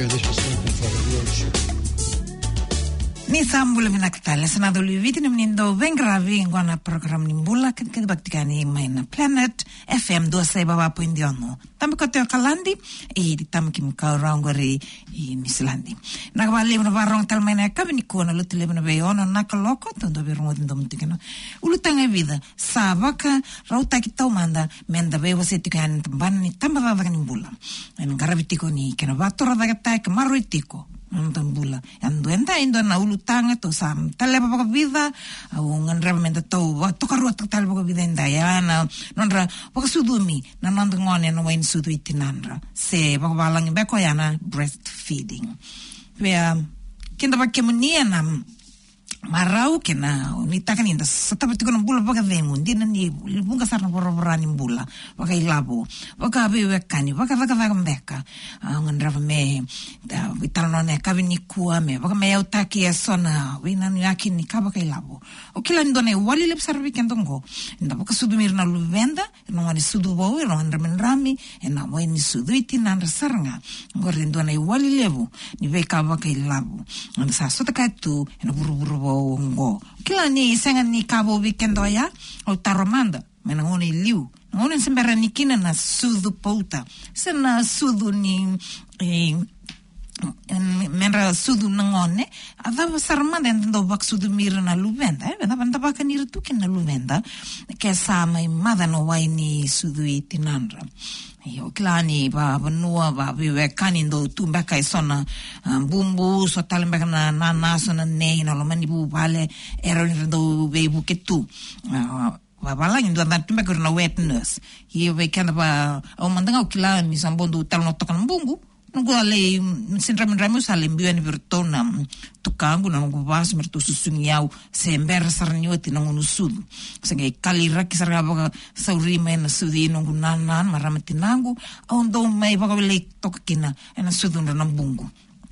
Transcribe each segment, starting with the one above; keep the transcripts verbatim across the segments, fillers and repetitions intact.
share this with something for the world. Ni sambula minakitala sanado liwiti ni mnindo vengravi ngwana program ni mbula kiti baktikani maina Planet F M dua saiba wapo indiono tambi kote o kalandi e di tambi kimika orangori i misilandi nakabali na varong talmaina kabini kuona luti lebe na beyono nakaloko tondo virungo dindo mtikino ulutanga vida sabaka rauta kitau manda menda bewa setikani tambana ni tamba dada ni mbula ngaravitiko ni kena vatora dagatai kamaru itiko nonton bula yang duenda indo na ulutanga to sam tale baka vida au nganra menda to to karu to tale baka vida indaya na nonra baka sudumi na nonton ngone no wain sudu itinandra se baka balang beko yana breastfeeding vea kinda baka munia na marau kena unitakan inda setapi tu kan bula baka vengu dina ni bunga sarna bora-borani bula baka ilabo baka bewe kani baka baka baka mbeka ngandrava me vitalone kabini kuwa me baka me yautaki esona wina nyaki ni kabaka ilabo okila ndone wali lep sarvi kendongo nda baka sudu mirna luvenda no ngani sudu bo no ndramen rami ena wani sudu itinandra saranga ngore ndone wali levu ni beka baka ilabo nda sa sota katu ena buru-buru ngo kila ni senga ni kabo weekendo ya o taromanda mena ngone liu ngone sembera nikina na sudu pouta sena sudu ni eh, menra sudu ngone ava sarmanda ndo bak sudu mira na luvenda eh benda banda baka ni tu ken na luvenda ke sa mai mada no wai ni sudu itinandra io klani ba banua ba vive kanindo tumba kai sona bumbu so talemba na nana sona nei no lo mani bu vale ero do bebu ke tu va bala indo da tumba ko na wetness io ve kana ba o mandanga o klani sambondo tal no tokan bungu nugo ale sindra mendramus ale mbien virtona tukangu na nugo vas mertu susungiau sember sarnioti na ngunu sudu senge kalira kisarga boga sauri men sudi nugo nanan maramatinangu ondo mai boga le tokina ena sudu na bungu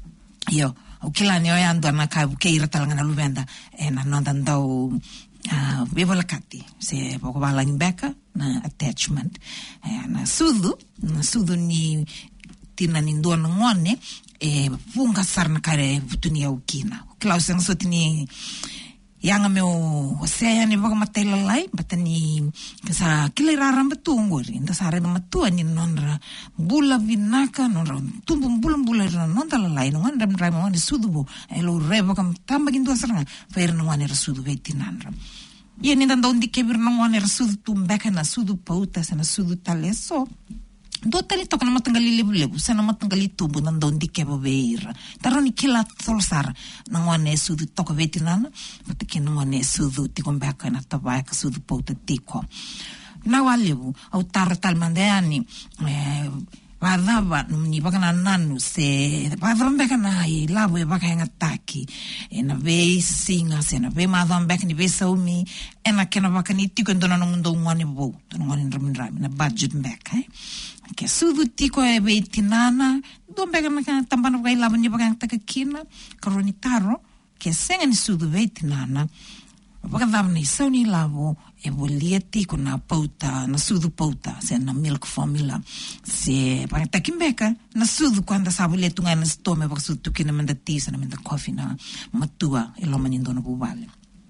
io o kilani o ando na ka keira talanga na luvenda ena nandandau Uh, viva kati se boga balang beka na attachment na sudu na sudu ni tina nindua ngone e funga sarna kare vutunia ukina klaus yang sotini yang meu saya ni boga matela lai batani kasa kiliraram betunguri nda sare matu ani nonra bula vinaka nonra tumbu bula bula nonda lai nonga ndam rai mo ni sudubo elo rebo kam tamba gindu sarna fer no ani sudu vetinandra ye ni ndanda undi kebir no ani sudu tumbeka na sudu pauta sana sudu taleso do tali toka na matangali lebu-lebu sana matangali tubu nanda undi kebo beira taroni kila tolsar na ngone sudu toka vetinana patike na ngone sudu tikombeka na tabaka sudu pauta tiko na walebu au tar tal mandeani eh vadava ni baka na nanu se vadambeka na i lavo e baka ngataki ena ve singa se na ve madambeka ni ve saumi ena kena baka ni tiko ndona ndo ngone bo ngone ndramindra na budget beka eh ke sudu tiko e ve tinana dombeka na tambana baka lavo ni baka takakina karonitaro ke senga ni sudu ve tinana baka davni sauni lavo e volia tiko na pauta na sudu pauta se na milk formula se baka takimbeka na sudu kwanda sabule tunga na stome baka sudu tukina menda tisa na menda coffee na matua e loma nindo na bubale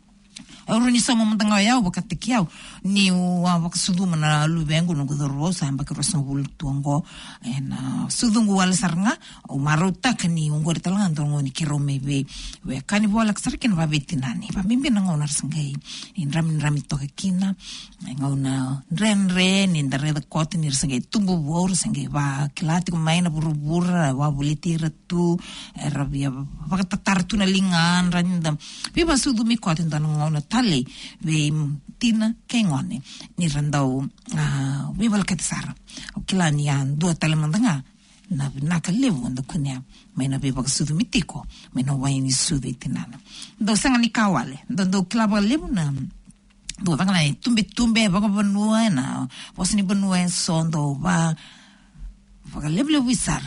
oro ni somo mtanga yao baka tikiao ni wa baka sudu mana luvengu no gudorosa baka rosa bul tuango na sudu ngwal sarnga o marota kani ngor talanga ngoni kirome be we kani bola ksarkin va vetinani va mimbi na ngona sangai in ram ram to kina ngona ren ren in der red kot ni sangai tumbu bor sangai va klati maina burubur va bulitira tu rabia baka tatartu na lingan randa viva sudu mi kot ndan ngona tale ve tina kengone ni randau uh, we wal katsara o kilani an do tale mandanga na nakalevu ndo kunya maina be baka sudu mitiko maina waini sudu itinana do sanga ni kawale do do klaba levu na do baka na tumbe tumbe baka banua na wasni banua sondo ba baka levu levu isara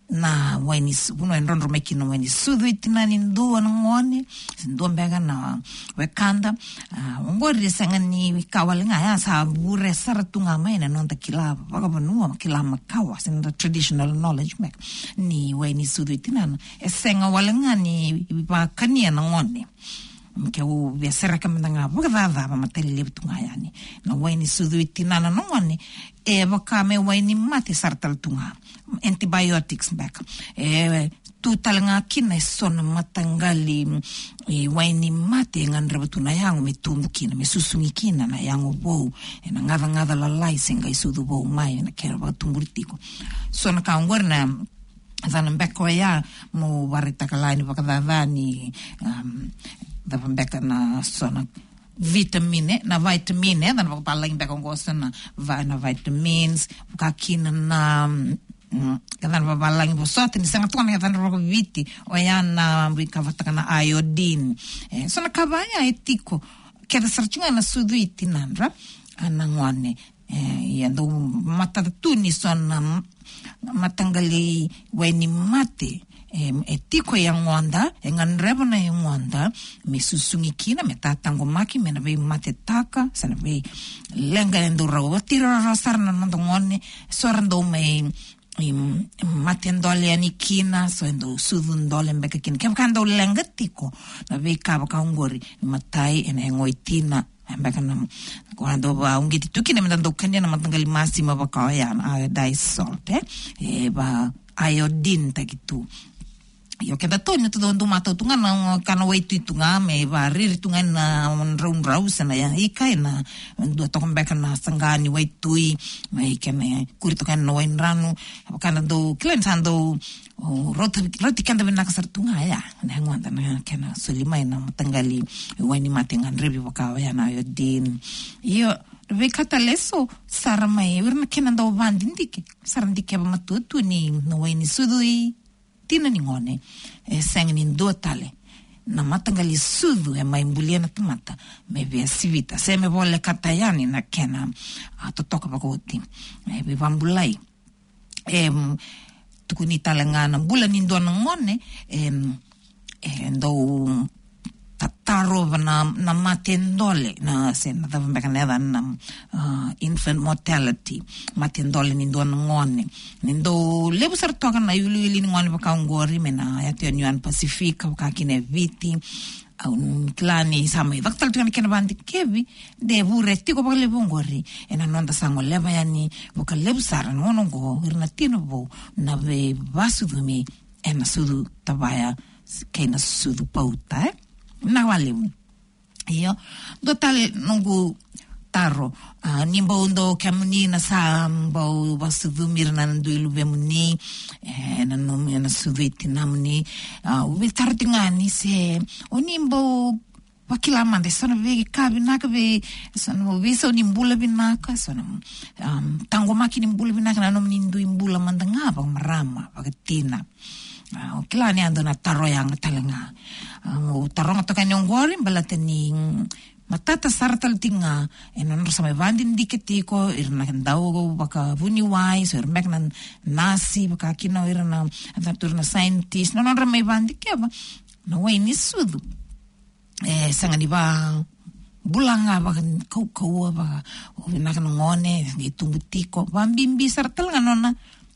na waini uno enrondo meki no waini sudu itina ni ndo ngone ndo mbega na wekanda ngori sanga ni kawalinga ya sa bure saratunga maina no kila vagabanu kila makawa in the traditional knowledge mek ni waini sudu itina esenga walinga ni ba kania na ngone ke u vesera kamanga vagava matele tunga yani na waini sudu itina na ngone e vakame waini mate sartal tunga antibiotics back e tu talanga kina sona matangali e waini mate ngandra batuna yangu mitumbu kina mesusungi kina na yangu bo na ngava ngava la laisenga isudu bo mai na kera batumburtiko sona kaungorna zana mbeko ya mo warita kalani bakadavani um da mbeka na sona vitamine na vitamine dan wag paling bekong gosana va na vitamins kakina na kadan babalang bosot ni sangat tuan kadan ro viti oyana bika vatakana iodine eh so na kabaya etiko keda sarchunga na sudu itinandra anangwane eh yando mata tuni sona matangali weni mate etiko yang wanda engan rebona yang wanda mesusungi kina metatango maki mena be mate taka sana be lenga endo rawa tira rasarna ndongone sorando me mate ndole ani kina so endo sudun dole mbeka kina kem kando lenga tiko na be kaba kaungori matai ena ngoitina mbeka na quando ba ungiti tukine mendando kanya na matangali masima bakaya na iodine salt eh e ba iodine takitu yo keda tono todo ndo mato tunga na kana waitu tunga me va rir tunga na round rausa na ya ikaina ndo to comeback na sangani waitu me kene kurito kan no enranu kana do klensando rot rot kanda bena kasar tunga ya na ngwanda na kana solima na matangali wani matengan rebi wakawa ya na yodin yo ve kataleso sarmai urna kena ndo vandindike sarandike ba matutu ni no wani sudui tina ni ngone e sengni ndo tale na matangali sudu e maimbulia na tomata me via sivita se me vole katayani na kena atotoka pakoti e be vambulai e tukuni talangana bula ni ndo ngone e e ndo tataro na na matendole na se na tava mbekana na uh, infant mortality matendole ni ndo ngone ni ndo lebu sartoka na yulu yuli ngone bakaungori mena yatio nyuan Pacifica bakine viti un klani sama vaktal tukana kena bandi kevi de bureti ko bakale bongori ena nonda sango leva yani bakale busara nono go irna tino bo na ve vasudumi ena sudu tabaya kena sudu pauta eh? Na wale iyo do tale nungu taro uh, nimbo ndo kamuni na sambo basudumir na nduilu bemuni eh, na numi na suditi namuni uh, ubitartingani se onimbo wakilama de sono vegi kabi naka ve sono viso nimbula binaka sono um, tango maki nimbula binaka na nomi nindu imbula mandanga pa marama pagatina Uh, kila ni ando na taro yang talenga uh, taro nga toka nyongori balateni matata sartal tinga enon sama vandin diketiko irna ndao baka vuni wai so irmek nan nasi baka kino irna antaturna scientist no non ramai vandi keba no wai ni sudu eh sanga di ba bulanga baka kau kau baka nak ngone ngitumutiko bambimbi sartal nganona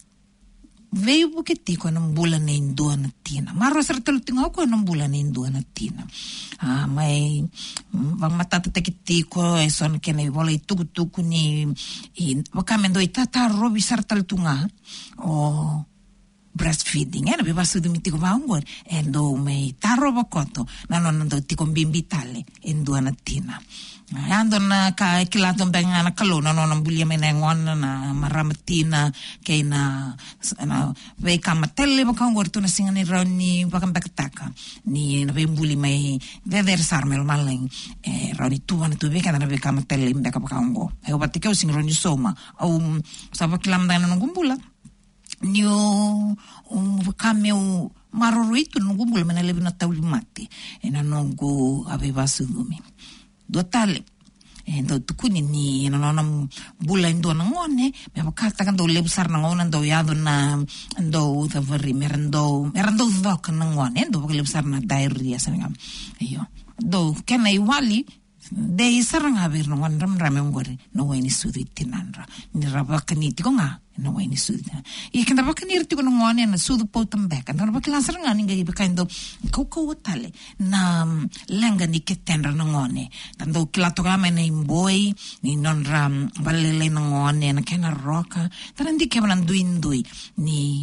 veio buketi ko nang bulan na indua na tina. Maro sartal tinga ko nang bulan na indua na tina. Ah, may bang matatatakiti ko e son kena bola ituku-tuku ni wakame ndo itataro bi sartal tunga o breastfeeding eh nabi basu dumiti ko baungor endo may taro bakoto nanon ndo tiko bimbitale indua na tina. Ando na ka kilato benga na kalona no nang bulia menengon na maramatina kay na na ve kamatelle ba kang gorto na singa ni Roni bakang bakataka ni na ve buli may vever sarmel maling eh Roni tuwa na tuwe ka na ve kamatelle mbeka ba kang go ay obati ka sing Roni soma au sa baklam dana ng gumbula niyo um kameu marorito ng gumbula manalebi na tawli mati ena nongo aveva sudumi do tale ndo tukuni ni nona bula ndo ngone me bakata kan do lebsar ngona ndo yado na ndo udavari merendo merendo dok ngone ndo lebsar na diarrhea sanga iyo do kana iwali de isaranga ver no wan ram ram ngore no weni sudi tinandra ni rabakani tikonga no weni sudi e kenda bakani rtiko no ngone na sudu potam beka no bakla saranga ninga ibekando koko tale na lenga ni ketendra no ngone tando kilato kama na imboi ni non ram balele no ngone na kena roka tarandi kemlan duindui ni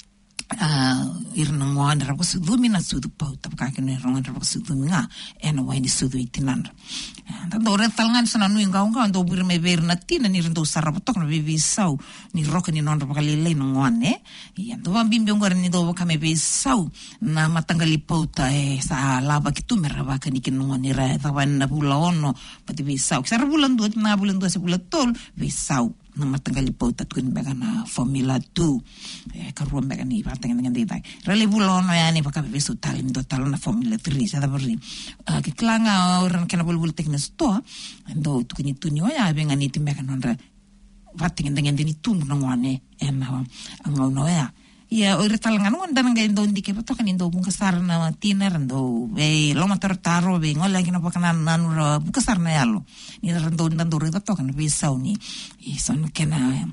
uh irna ngwana ra kusudumi na sudu pauta ka ne ronga ra kusudumi nga ena waini sudu itinanda ta do re talngan sana nu nga nga ndo bur me ver na tina ni ndo sarap tok na vivi sau ni roka ni non ra kalile no ngwane ya ndo bimbi ngor ni do ka me be sau na matangali pauta e sa lava ki tu me ra ka ni kin ngoni ra ta wan na bula ono pati vi sau sa bulan do na bulan do se bulan tol vi sau na matangali pauta kun bega na formula two e karuan bega ni patangan dengan dai rele bulono ya ni paka besu talin do talon na formula three sa da beri ke klanga orang kana bulbul teknis to ndo tukuni tuni ya benga ni timbeka nonra patangan dengan dini tum no ngone ena ngono ya ya ora talangan ngon dan ngai ndo ndike pato kan ndo bungkasar na tiner ndo be lo matar taro be ngola kina pakana nanu bungkasar na yalo ni ndo ndo ro to kan be sauni i son kena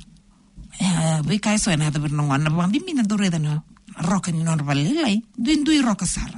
ya be kai so na da berno wan na bimbi ndo re na roka ni non valilai dindui roka sara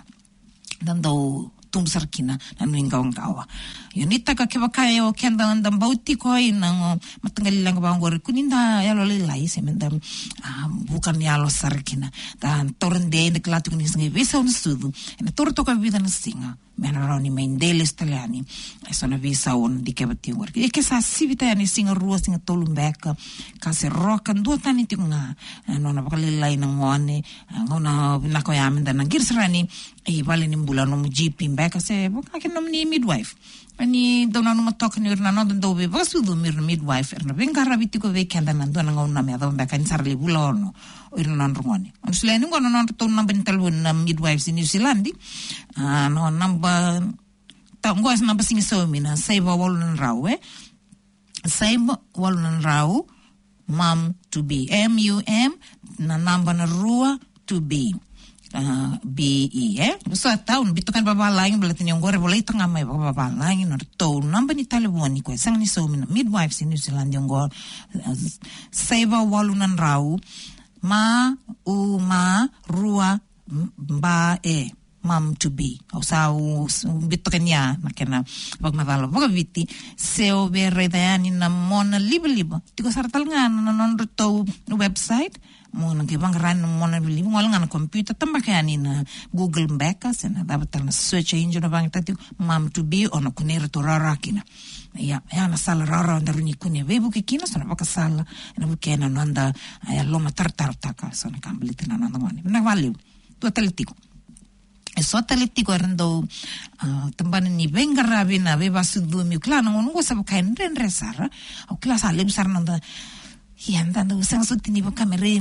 dando tum sarkina nanu ingawang kawa yunita ka kebakaya o kenda ndam bauti ko ina matangali lang ba ngor kuninda yalo lilai semendam bukan yalo sarkina dan torende de klatu ni singe visa un sudu ina torto ka vida na singa menaroni mendele staliani esona visa un di kebati ngor e ke sa sivita ni singa ruo singa tolumbeka ka se rokan do tani tinga nona bakalilai na ngone ngona nako yamenda na girsrani e vale ni mbulano mu gp mbeka se boka ke nomni midwife ani dona no matok ni na no do be vasu do mir midwife erna venga rabiti ko vekenda na dona ngona me do mbeka ni sarli bulono irna non rongoni on sleni ngona non to na bental won na midwives in New Zealand ah no namba ta ngos namba singi so mina save walun raw eh save walun raw mom to be m u m na namba na rua to be Uh, B E eh so taun bitukan babalang belatin yung gore boleh tengah mai babalang no to namba ni telefoni ko sang ni so midwives in New Zealand yung go uh, save walunan raw ma u ma rua ba e mom to be o sa bitukan ya makena pag matalo pag biti seo bere dani na mona liba liba tiko sartal nga non to website mo nang kibang ran mo na bili mo lang na computer tamba kaya ni na Google mbeka sena dapat na search engine na bang tati mom to be ono kunera to rara kina ya ya na sala rara ndaru ni kunya webu kikina sana baka sala na bukena nanda ya loma tartar taka sana kambali tina nanda ngani na valeu tu atletiko eso atletiko rendo uh, tambana ni venga rabina beba sudu mi klano ngo sabu kain ren resara o klasa lebsar nanda y andando sang sutini ba kamere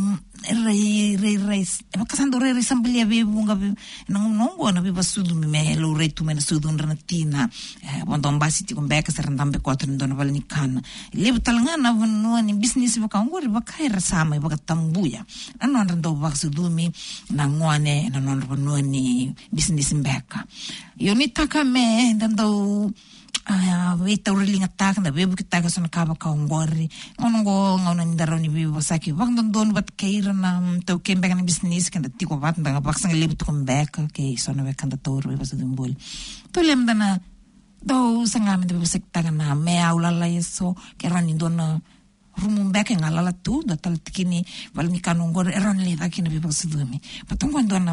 re re re ba kasando re re sambelia be bunga nang nongo na be basudu me lo re tu me sudu natina bondom basiti con beka serandambe quattro ndona valni kan le talangana no ni business ba kangori ba kaira sama ba tambuya ano andando ba sudu mi na ngwane na non no ni business beka yo ni taka me andando ah vita urelinga tak na bebu kita ka sona kaba ka ngori onongo ngona ndaro ni bibo saki wang don don bat kaira na to kembe kan business kan tiko wat ndanga baksang lebu to mbeka ke sona we kan to ro ba sudum bol to lem dana do sangam de sekta na me aula la yeso ke ran ndona rumum beka ngala tu da tal tikini valni kanongor eran le da kina bibo sudumi patongo ndona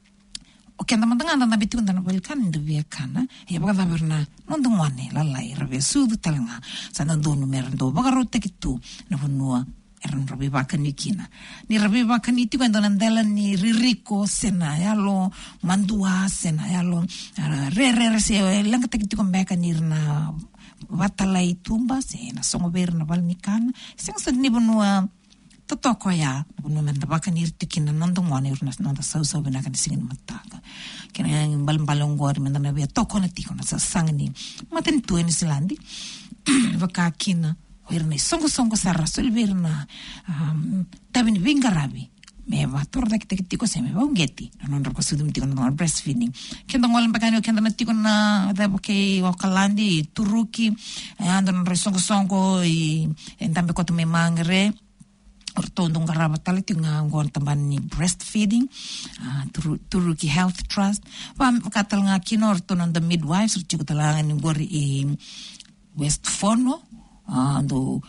o que andam andando na bitu andando pel kan do via kana e baga verna non do mane la la ira ve su do talanga sa non do numero do baga rotte ki tu na vonua eran robi baka ni kina ni robi baka ni ti quando andela ni ririco sena yalo mandua sena yalo re re re se langa te ki con beka ni na batala itumba sena songo verna valnikan sing sa ni vonua totoko ya no men baka ni tikina nando ngone urna nando sau sau bena kan singin mataka kena bal balong gor men na be toko na tiko na sa sangni maten tu en Islandi baka kina irna songo songo sarra solverna um, tabin vingarabi me va torda que te tiko se me va ungeti non ro kosu dum tiko na breastfeeding kendo ngol bagano kendo na tiko na da ke o kalandi turuki ando no songo songo i entambe ko me mangre orto ndung garaba tali tinga ngon tambani breastfeeding uh, turu, turuki health trust wa katal nga kino orto nanda midwives urchiko talangan ngori i West Fono ando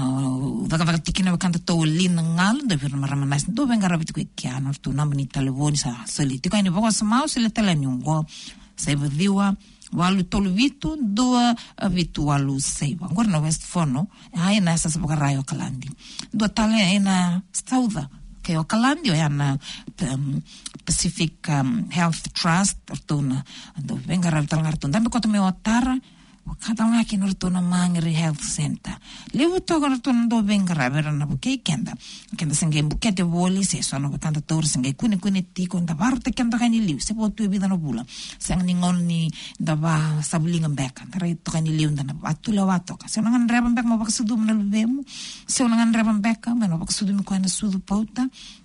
vaga vaga tikina vakanta to lin ngal do vir maramanas do venga rabit ku kiano tu nambani telefoni sa soli tu kaini vaga sama sele telenungo se viwa walu tolu vitu do vitu walu seiva ngor no West Fono ai na sa sabuka rayo kalandi do tale ina sauda ke o kalandi o yana um, Pacific um, Health Trust ortona do venga rabit ngar tu ndambe ko to me otara kada nga kinor to na Mangere Health Center lewu to gor to ndo bengra vera na buke kenda kenda singe bukete voli se sono kanda tor singe kune kune ti kon da varte kenda kani liu se po tu vida no bula sang ni ngon ni da ba sabulinga beka tara to kani liu da na atula wato ka se ngan reba bek mo bak sudu na luvemu se ngan reba beka meno bak sudu mi ko na sudu pauta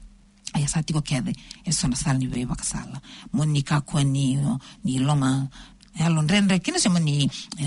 aya sati ko kede e sono salni ve bak sala monika ko ni ni loma e allon rendre kina siamo ni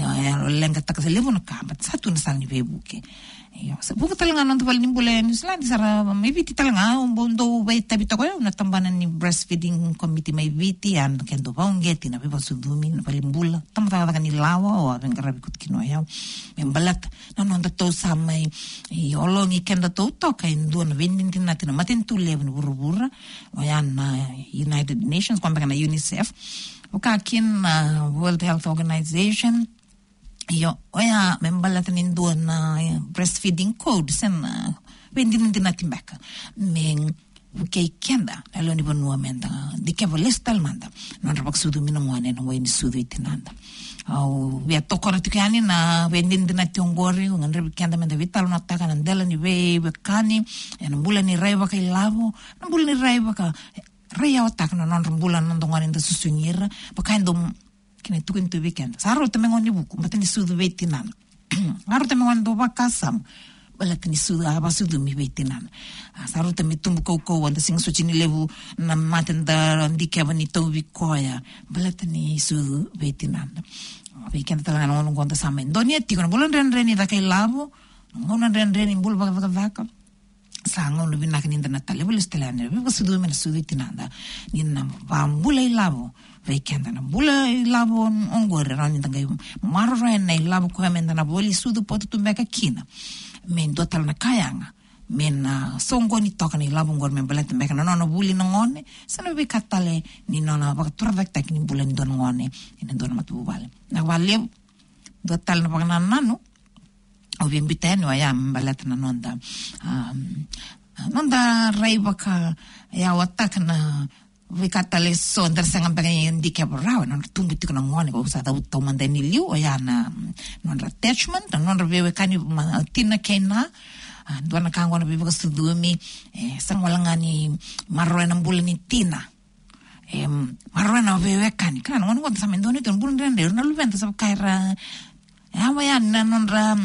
lenga taka se levo na kamba satu na sal ni vebuke io se buka talanga non to valni bule ni Islandi sara mai viti talanga un bondo vai tabito ko na tambana ni breastfeeding committee mai viti and kendo vaungeti na beba sudumi na valimbula tamata ka ni lawa o vengarabi kut kino ya membalat na non da to samai i olongi kendo to to ka indu na vendinti na tina matentu leven burubura o ya na United Nations kwamba kana UNICEF Uka kin uh, World Health Organization yo oya membalat nindu na uh, breastfeeding code sen uh, vendin din natin baka men ukay kenda alo ni bonua menda di kevolestal manda non rabak sudu minongwane no wen sudu itinanda au via tokora tukani na vendin din natin ngori ngan rabik kenda menda vital na taka nandela ni ve bekani en bula ni raiva kay lavo na bula ni raiva ka Raya otak na non rumbulan non dongan inda susungira pakain dom kina tukin tu weekend saro temengon ni buku matani sudu vetinan saro temengon do bakasam balatani sudu aba sudu mi vetinan saro temi tumbu ko ko wanda sing sucini levu na matenda ndikevani to vikoya balatani sudu vetinan weekend talangan non gonda sama indonia tikon bulan ren ren ida kai lavo ngonan ren ren imbul baka baka baka sango no binak ni internet tale bol stelane be sudu men sudu tinanda ni na bambula ilavo weekend na bula ilavo ongore ran tanga maro ran na ilavo ko men na boli sudu potu tumbeka kina men dotal na kayanga men uh, songo ni toka ni ilavo ngor men belet mbeka na no buli no ngone sana be katale ni no na ba turvek tak ni bulen don ngone ni don matu bale na wale dotal na pagana nano o bien biteno ya mbalat na nonda um, nonda raiva ka ya watak na vikatale so ndar sanga bagay indike braw non tumbi tikona ngone ko sa da to manda ni liu ya na non attachment non reve kani tina kena ndwana kango na bibuka studumi eh sangwalangani marrena mbulani tina em marrena veve kani kana ngono ko sa mendoni ton bulndende na luventa sa kaira Awa ya non ra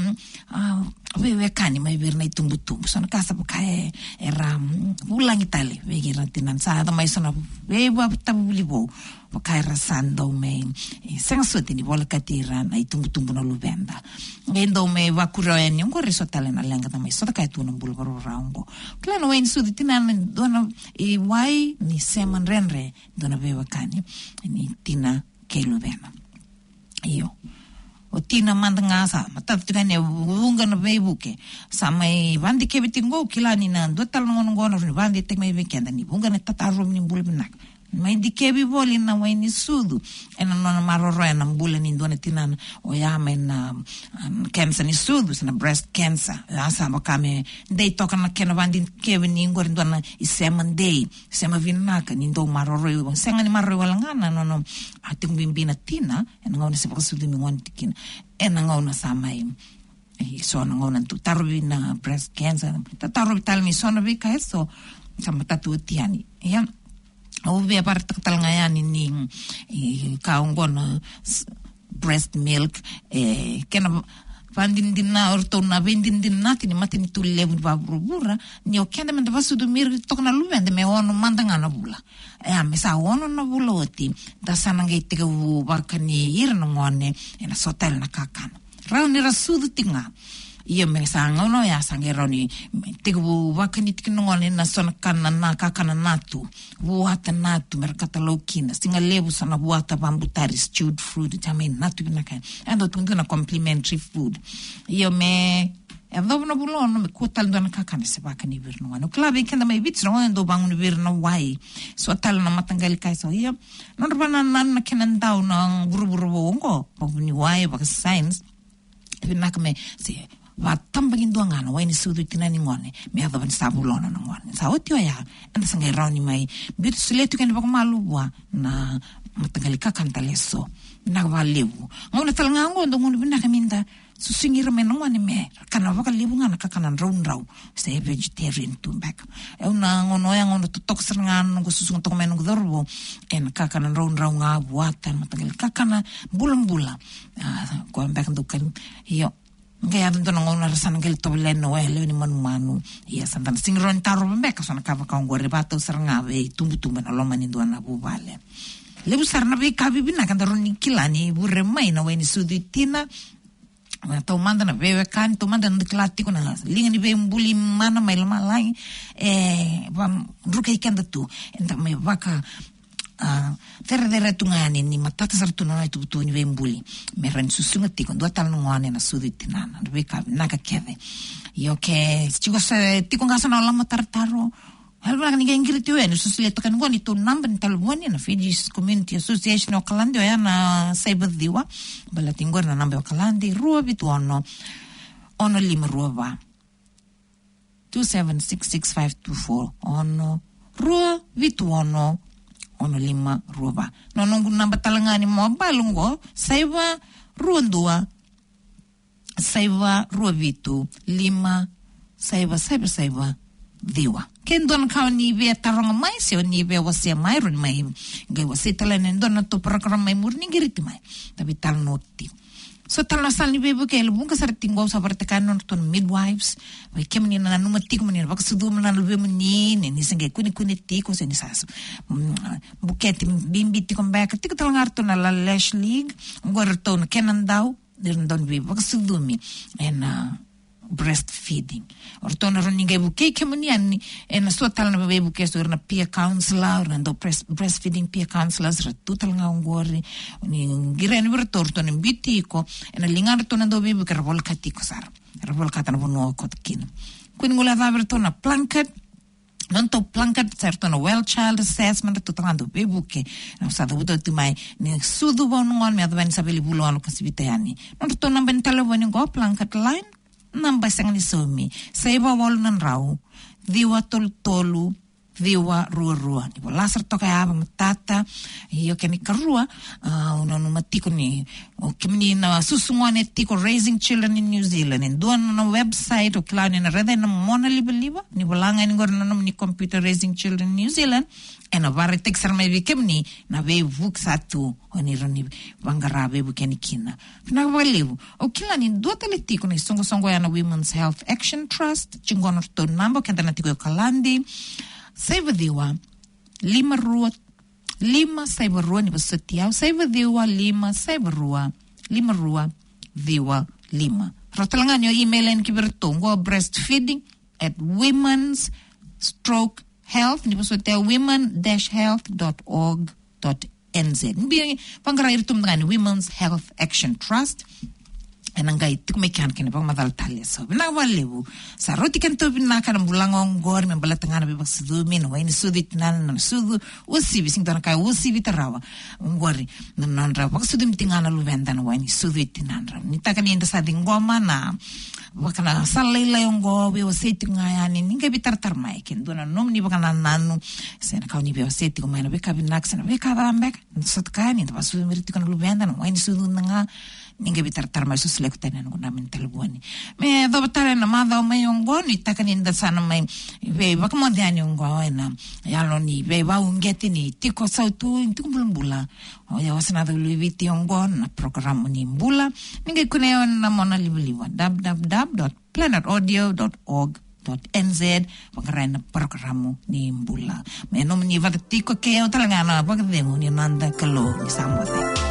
wewe kani mai virna itumbu-tumbu sana kasa pakai era ulang itali wegi rantinan sa da mai sana wewa tabulibo pakai rasando me senga suti ni bola katira na itumbu-tumbu na luvenda ngendo me wakuro en ngo risotale na lenga da mai so da kai tu no bulbaro raungo klano wen suti tinan dona i wai ni seman renre dona wewa kani ni tina ke luvena io o tina manda ngasa matatu kane unga na beibuke samai bandi ke bitingo kilani na do tal ngono ngono ni bandi tek mai weekend ni unga na tataru ni bulbinak mai dikebi boli na waini sudu ena no maroro na mbula ni ndone tina o ya men um, cancer ni sudu na breast cancer asa makame dei toka na kena bandi kebi ni ngor ndona isema dei sema vinaka ni ndo maroro senga ni maroro walangana no no ating bimbina tina ena ngona se sudu mi ngon tikina ena ngona samai i sona ngona tu tarovi na breast cancer ta tarovi talmi sona vi ka eso sama tatu tiani ya o via parte talanga yani ni ka ngona breast milk eh kena vandin dinna orto na vendin dinna tini matini tu levu babrubura ni o kenda menda vasu do mir tokna luvende me ono mandanga na bula e a mesa ono na buloti da sanange tega u bakani irno ngone ena sotel na kakana rauni rasudu tinga ia me sanga no ya sangeroni tega u bakani tikno ngone na sona kana na kakana natu buata natu merkata lokina singa levu sana buata bambutari stewed fruit tame natu binaka ando tunduna complimentary food ia me e vado no bulono me kutal ndana kakana se bakani virno no klabe kenda mai vitro ando bangun virno wai so tal na matangali kai so ia non bana nan kenan daw na buruburu ngo bavuni wai ba science binaka me se va tambagin duangana wai ni sudu tinani ngone me ava van sabulona na ngone sa otio ya anda sanga roni mai bit suletu kan ba malu bua na matangali kakanta leso na valevu ngona talanga ngondo ngono binaka minda susingira me ngone me kana va levu ngana kakana round raw se vegetarian to back e una ngono ya ngono to tok serngan ngo susunga to men ngo dorbo en kakana round raw nga buata matangali kakana bulam-bula ko back ndukan yo Gaya dun no ngona rasan gel to leno e le ni manu manu ia santan singron taro mbeka sona kava ka ngore bato seranga ve tumbu tumbu na loma ni dona bu vale le busar na ve kabi bina kan daroni kilani burre mai na weni suditina to manda na ve kan to manda na klati ko na linga ni ve mbuli mana mai lama lai e vam rukai kanda tu enta me vaka Uh, terra dera tungani ni matata sartuna na tu tu ni vembuli me ran susunga ti con dua tal ngone na suditinana be ka naka keve yo ke chigo se ti con gasa na lama tartaro helba ni ngiri tu en susile to kan ngoni tu number tal ngoni na Fiji Community Association o kalandi ya na saibdiwa bala tingor na nambe o kalandi ruo bituono ono lima ruo va two seven six six five two four ono ruo bituono ono lima ruba no nungu namba talangani mo balungo saiva ruandua saiva ruavitu lima saiva saiva saiva diwa kendon ka ni ve taranga mai se ni ve wase mai run mai ngai wase talane ndona to program mai murni giriti mai tapi tal noti so tal na sal ni bebo ke lu bunga sar tingo sa parte kanon ton midwives vai kemni na numa tiko mani bak sudu na lu bemo ni ni senge kuni kuni tiko se ni sasu buketi bimbi tiko mbeka tiko tal ngarto na la lash league ngor ton kenan daw dir don bi bak sudu mi en breastfeeding ortona running ebu ke kemni an en so tal na bebo ke so na peer counselor and breast breastfeeding peer counselors total nga ngori ni giren vertorto ni bitiko en lingar to na do bebo ke rol katiko sar rol katana bono kotkin kun ngula va vertona planket non to planket certo no well child assessment to tangando bebo ke no sa do tu mai ni sudu bonongon me advan sabeli bulo kasibitani non to na ben telefoni go planket line namba sang ni somi saiba wal nan rau diwa tol tolu diwa rua rua ni lasar to kaya ba matata iyo keni karua uh, una no matiko ni o kemni na susungone tiko raising children in New Zealand en don no website o klani na rede na mona libeliba ni bolanga ni gor no ni computer raising children in New Zealand en a vare texar me vikemni na ve vuk satu oni roni bangara ve bukeni kina na valevu o kila ni do tiko ni songo songo ya na Women's Health Action Trust chingono to nambo kenda na tiko kalandi saiva diwa lima rua lima saiva rua ni basotiao saiva diwa lima saiva rua lima rua diwa lima rotalanganyo email en kibertongo breastfeeding at women's stroke health ni basotiao women dash health dot org dot n z nbi pangara irtum ngani Women's Health Action Trust enangai tukume kan kene bang madal talle so na walewu sa roti kan to bina kan bulangong gor me bala tangana be baksudu min wa ini sudit nan nan sudu usi bising tan kai usi bitarawa ngori nan nan ra baksudu mitingana lu vendan wa ini sudit nan ra ni takan inda sa dingoma na wakana salila yongo be oseti ngayani ninge bitar tarmai ken dona nom ni bakana nanu sen ka ni be oseti ko mai be ka binak sen be ka bambek sat ka ni ba sudu mirti kan lu vendan wa ini sudu nga ninge bitar-tar mai suslek tanen guna min telbuani me do batare na mada mai ongoni takaninda sana mai ve bakamodiani ongona yaloni ve va ungetini tiko sautu intumbula o ya wasana do liviti ongon na program ni mbula ninge kuneon na mona libliwa w w w dot planet audio dot org .nz pagkain na programo ni mbula. Menom ni vadatiko kaya talangana pagkadengo ni nanda kalo ni samwate.